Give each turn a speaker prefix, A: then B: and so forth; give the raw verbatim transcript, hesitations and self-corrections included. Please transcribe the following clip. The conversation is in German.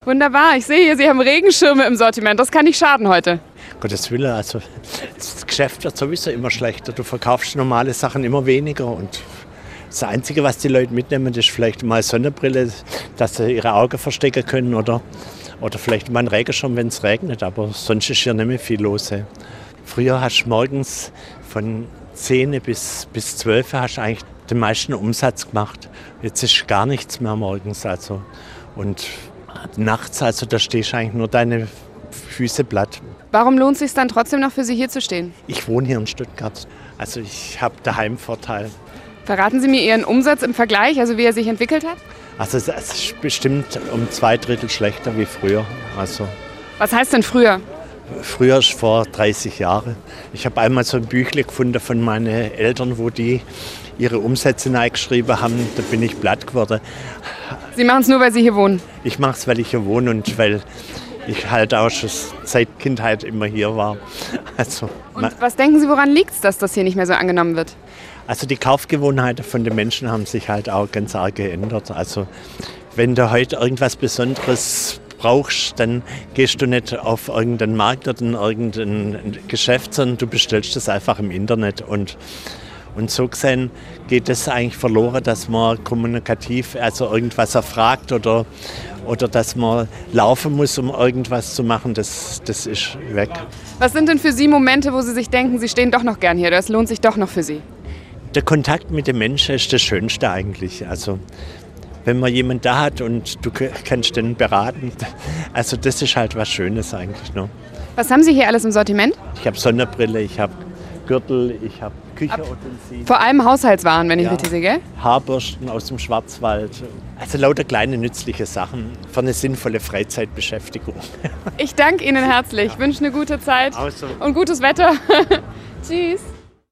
A: Wunderbar, ich sehe hier, Sie haben Regenschirme im Sortiment. Das kann nicht schaden heute.
B: Gottes Willen, also das Geschäft wird sowieso immer schlechter. Du verkaufst normale Sachen immer weniger und das Einzige, was die Leute mitnehmen, ist vielleicht mal Sonnenbrille, dass sie ihre Augen verstecken können oder, oder vielleicht mal einen Regenschirm, wenn es regnet. Aber sonst ist hier nicht mehr viel los. Hey. Früher hast du morgens von zehn bis, bis zwölf hast du eigentlich den meisten Umsatz gemacht. Jetzt ist gar nichts mehr morgens. Also. Und nachts, also da stehst du eigentlich nur deine Füße platt.
A: Warum lohnt es sich dann trotzdem noch für Sie hier zu stehen?
B: Ich wohne hier in Stuttgart. Also ich habe daheim Vorteil.
A: Verraten Sie mir Ihren Umsatz im Vergleich, also wie er sich entwickelt hat?
B: Also es ist bestimmt um zwei Drittel schlechter wie früher. Also
A: Was heißt denn früher?
B: früher ist vor dreißig Jahren. Ich habe einmal so ein Büchle gefunden von meinen Eltern, wo die ihre Umsätze reingeschrieben haben. Da bin ich platt geworden.
A: Sie machen es nur, weil Sie hier wohnen?
B: Ich mache es, weil ich hier wohne und weil ich halt auch schon seit Kindheit immer hier war. Also,
A: Und was denken Sie, woran liegt es, dass das hier nicht mehr so angenommen wird?
B: Also die Kaufgewohnheiten von den Menschen haben sich halt auch ganz arg geändert. Also wenn du heute irgendwas Besonderes brauchst, dann gehst du nicht auf irgendeinen Markt oder in irgendein Geschäft, sondern du bestellst das einfach im Internet. Und, und so gesehen geht es eigentlich verloren, dass man kommunikativ also irgendwas erfragt oder, oder dass man laufen muss, um irgendwas zu machen. Das, das ist weg.
A: Was sind denn für Sie Momente, wo Sie sich denken, Sie stehen doch noch gern hier, das lohnt sich doch noch für Sie?
B: Der Kontakt mit den Menschen ist das Schönste eigentlich. Also wenn man jemanden da hat und du kannst den beraten, also das ist halt was Schönes eigentlich. Ne?
A: Was haben Sie hier alles im Sortiment?
B: Ich habe Sonnenbrille, ich habe Gürtel, ich habe Küchenutensilien.
A: Vor allem Haushaltswaren, wenn ich
B: Ja.
A: richtig sehe, gell?
B: Haarbürsten aus dem Schwarzwald. Also lauter kleine nützliche Sachen für eine sinnvolle Freizeitbeschäftigung.
A: Ich danke Ihnen herzlich, wünsche eine gute Zeit
B: Also.
A: und gutes Wetter. Tschüss.